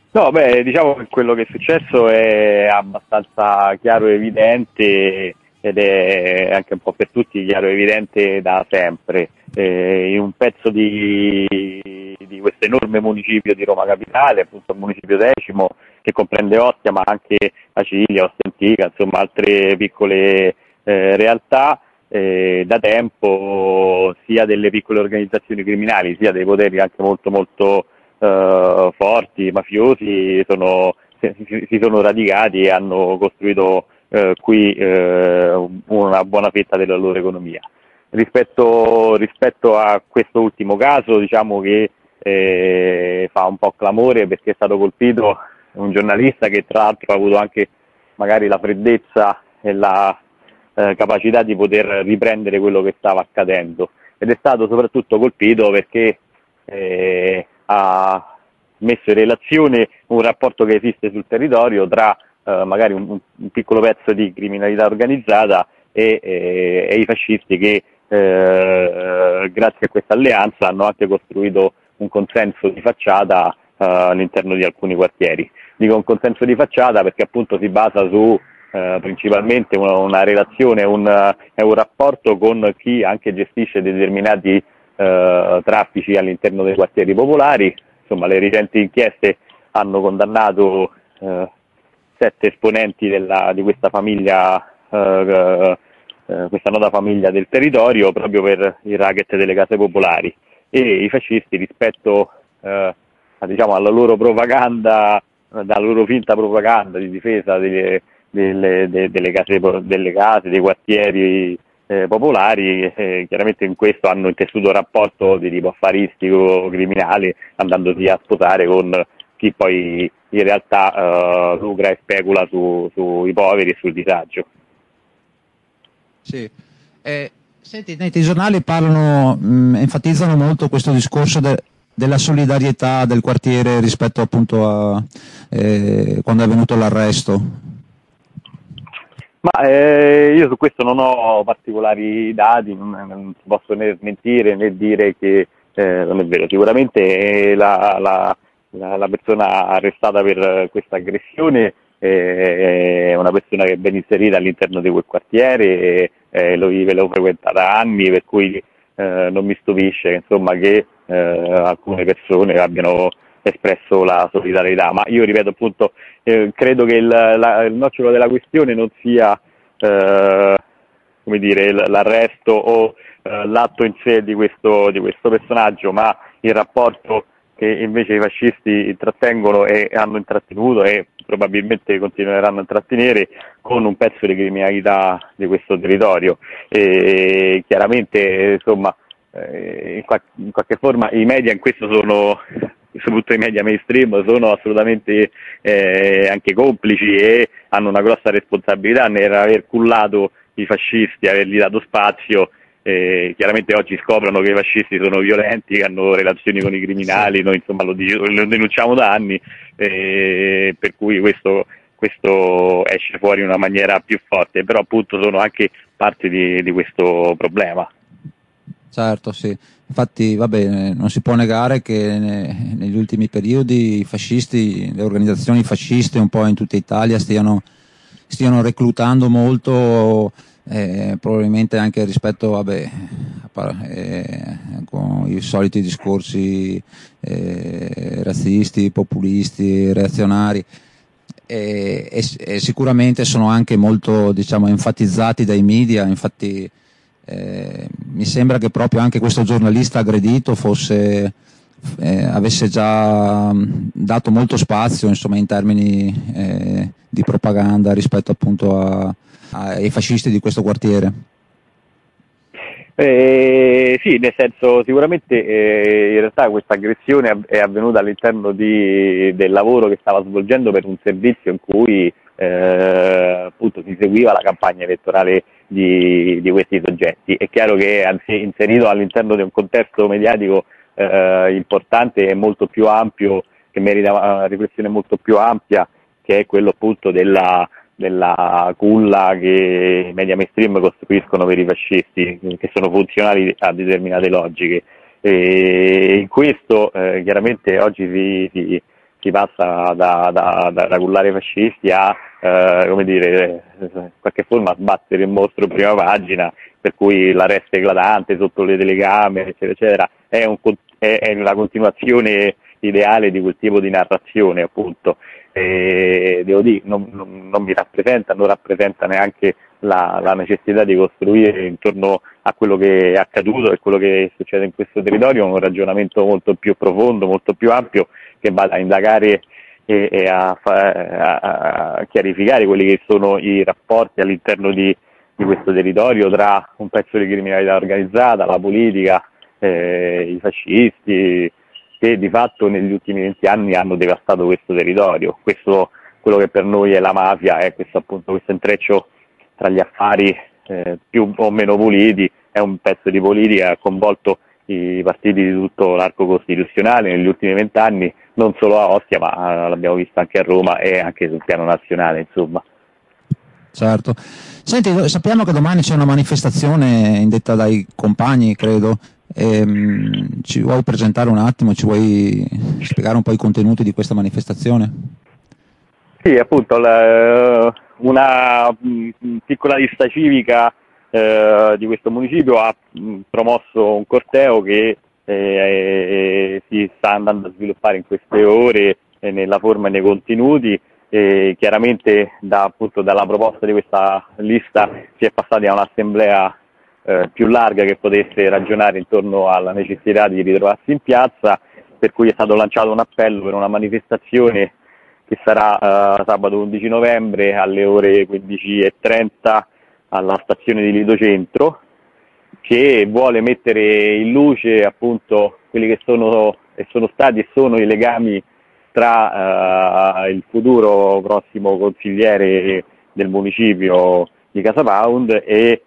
No, beh, diciamo che quello che è successo è abbastanza chiaro e evidente ed è anche un po' per tutti chiaro e evidente da sempre. In un pezzo di questo enorme municipio di Roma Capitale, appunto il municipio decimo, che comprende Ostia ma anche Acilia, Ostia Antica, insomma altre piccole realtà, da tempo sia delle piccole organizzazioni criminali sia dei poteri anche molto molto forti, mafiosi, si sono radicati e hanno costruito qui una buona fetta della loro economia. Rispetto a questo ultimo caso, diciamo che fa un po' clamore perché è stato colpito un giornalista che tra l'altro ha avuto anche magari la freddezza e la capacità di poter riprendere quello che stava accadendo, ed è stato soprattutto colpito perché ha messo in relazione un rapporto che esiste sul territorio tra magari un piccolo pezzo di criminalità organizzata e i fascisti che grazie a questa alleanza hanno anche costruito un consenso di facciata all'interno di alcuni quartieri. Dico un consenso di facciata perché appunto si basa su principalmente una relazione, è un rapporto con chi anche gestisce determinati traffici all'interno dei quartieri popolari. Insomma, le recenti inchieste hanno condannato 7 esponenti di questa famiglia, questa nota famiglia del territorio, proprio per il racket delle case popolari, e i fascisti rispetto diciamo, alla loro propaganda, dalla loro finta propaganda di difesa delle case, dei quartieri popolari, chiaramente in questo hanno intessuto rapporto di tipo affaristico, criminale, andandosi a sposare con chi poi in realtà lucra e specula sui poveri e sul disagio. Sì. Senti, nei giornali parlano, enfatizzano molto questo discorso della solidarietà del quartiere rispetto appunto a quando è avvenuto l'arresto. Ma io su questo non ho particolari dati, non posso né smentire né dire che non è vero. Sicuramente la persona arrestata per questa aggressione è una persona che è ben inserita all'interno di quel quartiere, lo frequenta da anni, per cui non mi stupisce insomma, che alcune persone abbiano espresso la solidarietà, ma io ripeto appunto, credo che il nocciolo della questione non sia come dire, l'arresto o l'atto in sé di questo personaggio, ma il rapporto che invece i fascisti intrattengono e hanno intrattenuto e probabilmente continueranno a intrattenere con un pezzo di criminalità di questo territorio. E chiaramente insomma in qualche forma i media in questo sono, soprattutto i media mainstream, sono assolutamente anche complici e hanno una grossa responsabilità nell'aver cullato i fascisti, avergli dato spazio. Chiaramente oggi scoprono che i fascisti sono violenti, che hanno relazioni con i criminali, noi insomma lo denunciamo da anni, per cui questo esce fuori in una maniera più forte, però appunto sono anche parte di questo problema. Certo, sì. Infatti, vabbè, non si può negare che negli ultimi periodi i fascisti, le organizzazioni fasciste un po' in tutta Italia stiano reclutando molto, probabilmente anche rispetto, vabbè, con i soliti discorsi razzisti, populisti, reazionari. E sicuramente sono anche molto, diciamo, enfatizzati dai media. Infatti mi sembra che proprio anche questo giornalista aggredito avesse già dato molto spazio, insomma, in termini di propaganda rispetto appunto ai fascisti di questo quartiere. Sì, nel senso sicuramente in realtà questa aggressione è avvenuta all'interno del lavoro che stava svolgendo per un servizio in cui appunto si seguiva la campagna elettorale di questi soggetti. È chiaro che inserito all'interno di un contesto mediatico importante e molto più ampio, che merita una riflessione molto più ampia, che è quello appunto della culla che i media mainstream costruiscono per i fascisti, che sono funzionali a determinate logiche. E in questo chiaramente oggi si passa da cullare fascisti a come dire, in qualche forma sbattere il mostro in prima pagina, per cui l'arresto eclatante sotto le telecamere, eccetera, eccetera, è la continuazione ideale di quel tipo di narrazione, appunto. Devo dire, non mi rappresenta, non rappresenta neanche la necessità di costruire intorno a quello che è accaduto e quello che succede in questo territorio un ragionamento molto più profondo, molto più ampio, che vada a indagare e a chiarificare quelli che sono i rapporti all'interno di questo territorio tra un pezzo di criminalità organizzata, la politica, i fascisti, che di fatto negli ultimi 20 anni hanno devastato questo territorio. Questo, quello che per noi è la mafia, è questo intreccio tra gli affari più o meno puliti, è un pezzo di politica che ha coinvolto i partiti di tutto l'arco costituzionale negli ultimi 20 anni, non solo a Ostia, ma l'abbiamo visto anche a Roma e anche sul piano nazionale, insomma. Certo. Senti, sappiamo che domani c'è una manifestazione indetta dai compagni, credo. Ci vuoi presentare un attimo, ci vuoi spiegare un po' i contenuti di questa manifestazione? Sì, appunto, una piccola lista civica di questo municipio ha promosso un corteo che si sta andando a sviluppare in queste ore nella forma e nei contenuti. Chiaramente dalla proposta di questa lista si è passati a un'assemblea più larga che potesse ragionare intorno alla necessità di ritrovarsi in piazza, per cui è stato lanciato un appello per una manifestazione che sarà sabato 11 novembre alle ore 15:30 alla stazione di Lido Centro, che vuole mettere in luce appunto quelli che sono stati e sono i legami tra il futuro prossimo consigliere del municipio di Casapound e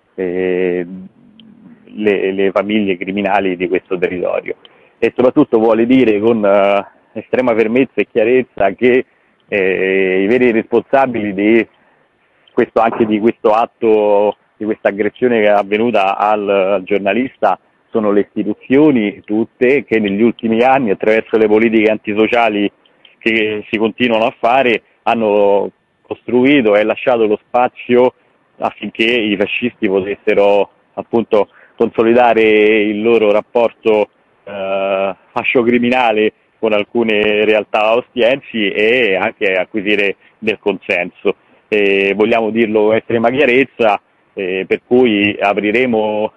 le famiglie criminali di questo territorio, e soprattutto vuole dire con estrema fermezza e chiarezza che i veri responsabili di questo atto, di questa aggressione che è avvenuta al giornalista, sono le istituzioni tutte, che negli ultimi anni, attraverso le politiche antisociali che si continuano a fare, hanno costruito e lasciato lo spazio affinché i fascisti potessero appunto consolidare il loro rapporto fascio-criminale con alcune realtà ostiensi e anche acquisire del consenso. Vogliamo dirlo con estrema chiarezza, per cui apriremo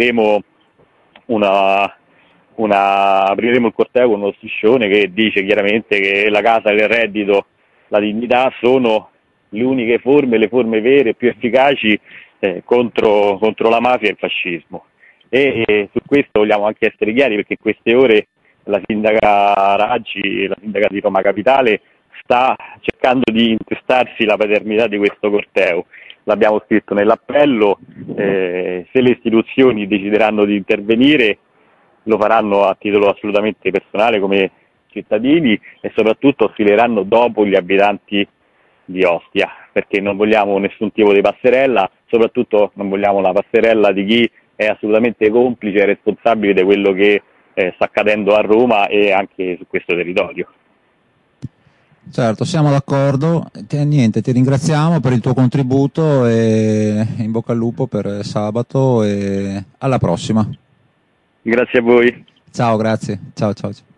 il corteo con uno striscione che dice chiaramente che la casa, il reddito, la dignità sono le uniche forme, le forme vere, più efficaci contro la mafia e il fascismo. E su questo vogliamo anche essere chiari, perché in queste ore la sindaca Raggi, la sindaca di Roma Capitale, sta cercando di intestarsi la paternità di questo corteo. L'abbiamo scritto nell'appello, se le istituzioni decideranno di intervenire lo faranno a titolo assolutamente personale come cittadini e soprattutto sfileranno dopo gli abitanti di Ostia, perché non vogliamo nessun tipo di passerella, soprattutto non vogliamo la passerella di chi è assolutamente complice e responsabile di quello che sta accadendo a Roma e anche su questo territorio. Certo, siamo d'accordo. Niente, ti ringraziamo per il tuo contributo e in bocca al lupo per sabato e alla prossima. Grazie a voi. Ciao, grazie. Ciao, ciao.